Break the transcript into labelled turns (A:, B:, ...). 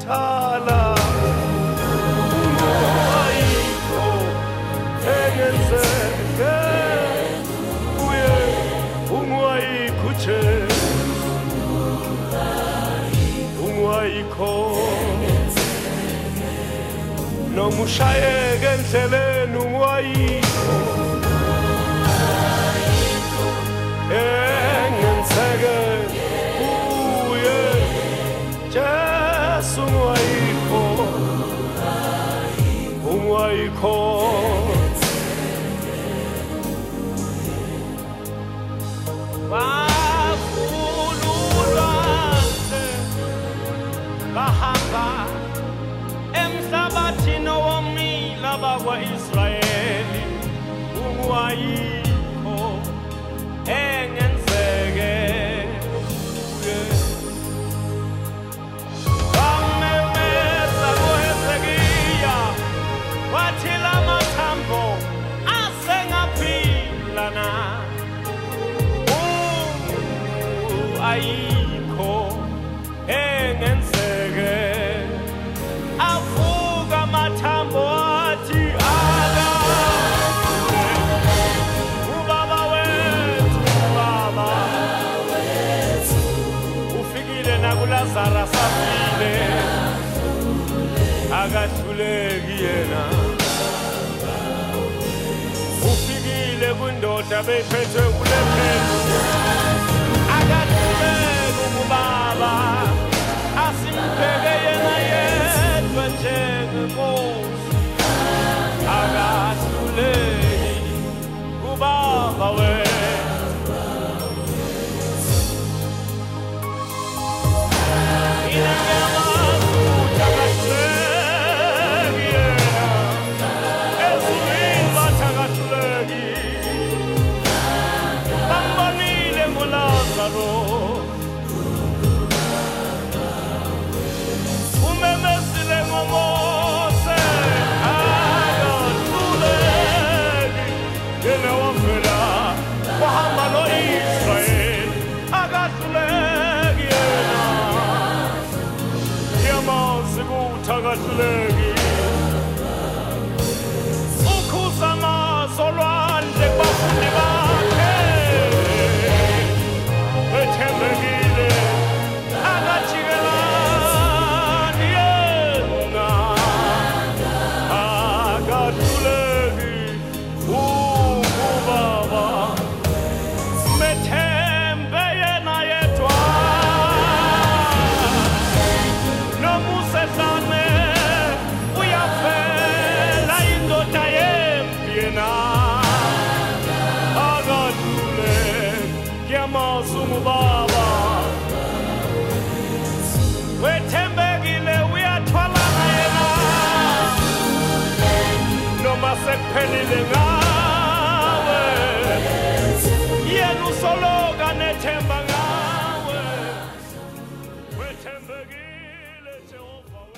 A: thala ayikho engenzeke kuye ungayikhutshe ungayikho noma ushayeke endleleni ungayikho engenzeke kuye Jesu ungayikho ungayikho bahamba emhlabathini owomila bakwa-Israyeli ungayikho engenzeke kuye bamemeza kuHezekiya wathi la mathambo asengaphila na ayikho engenzeke avuka amathambo athi ala ubaba wethu ufikile nakuLazara safile akahluleki yena ufikile kundoda beyiphethwe kulephelo akahluleki ubaba asimbheke yena yedwa njengenkosi akahluleki kubaba wethu inengemazuthi akahluleki yena ezulwini bathi akahluleki bambonile nguLazaro umemezile ngoMose akahluleki yena wavela wahamba no-Israyeli akahluleki yena yamazi kuthi akahluleki ukhuza amaso olwandle kubafundi bakhe bethembekile akajikelani yena akahluleki ubaba methembe yena yedwa nomusehlane uyavela indoda yempi yena akahluleki kuyamazi ungubaba wethembekile uyathwalana yena noma sekuphelile ngawe yena usoloka nethemba ngawe wethembekile Jehova